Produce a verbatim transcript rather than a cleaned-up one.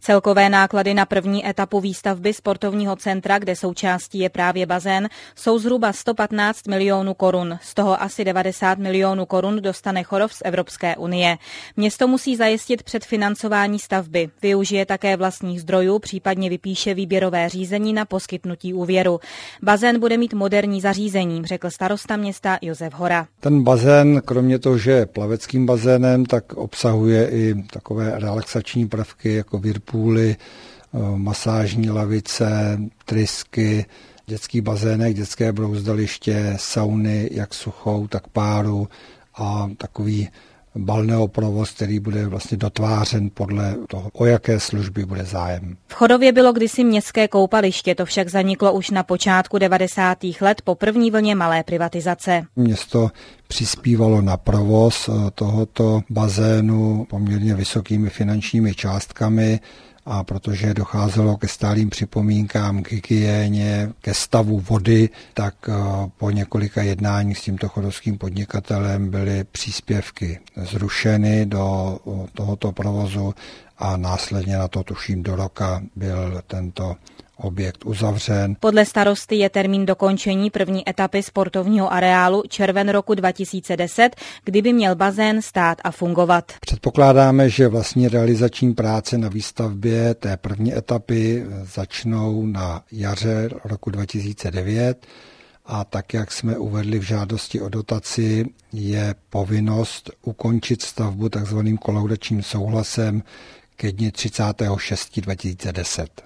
Celkové náklady na první etapu výstavby sportovního centra, kde součástí je právě bazén, jsou zhruba sto patnáct milionů korun. Z toho asi devadesát milionů korun dostane Chorov z Evropské unie. Město musí zajistit předfinancování stavby. Využije také vlastních zdrojů, případně vypíše výběrové řízení na poskytnutí úvěru. Bazén bude mít moderní zařízení, řekl starosta města Josef Hora. Ten bazén, kromě toho, že je plaveckým bazénem, tak obsahuje i takové relaxační prvky jako whirlpooly, masážní lavice, trysky, dětský bazének, dětské brouzdaliště, sauny, jak suchou, tak páru a takový balneoprovoz, který bude vlastně dotvářen podle toho, o jaké služby bude zájem. V Chodově bylo kdysi městské koupaliště, to však zaniklo už na počátku devadesátých let po první vlně malé privatizace. Město přispívalo na provoz tohoto bazénu poměrně vysokými finančními částkami, a protože docházelo ke stálým připomínkám k hygieně, ke stavu vody, tak po několika jednáních s tímto chodovským podnikatelem byly příspěvky zrušeny do tohoto provozu a následně na to, tuším, do roka byl tento objekt uzavřen. Podle starosty je termín dokončení první etapy sportovního areálu červen roku dva tisíce deset, kdy by měl bazén stát a fungovat. Předpokládáme, že vlastní realizační práce na výstavbě té první etapy začnou na jaře roku dva tisíce devět a tak, jak jsme uvedli v žádosti o dotaci, je povinnost ukončit stavbu takzvaným kolaudačním souhlasem ke dni třicátého šestého dva tisíce deset.